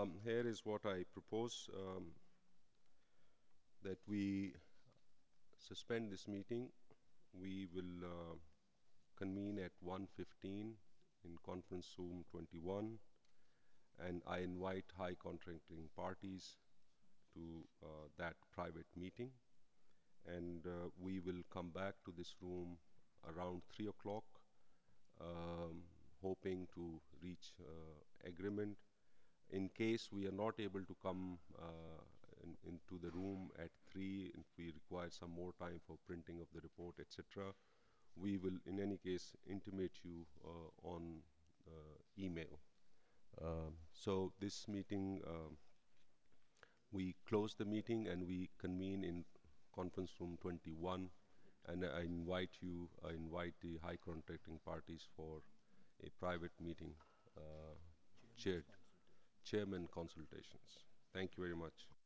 Here is what I propose, that we suspend this meeting. We will convene at 1:15 in conference room 21, and I invite high contracting parties to that private meeting. And we will come back to this room around 3 o'clock, um, hoping to reach agreement. In case we are not able to come into the room at 3, if we require some more time for printing of the report, etc., we will in any case intimate you on email. So this meeting, we close the meeting and we convene in conference room 21, and I invite the high contracting parties for a private meeting, chaired, chairman consultations. Thank you very much.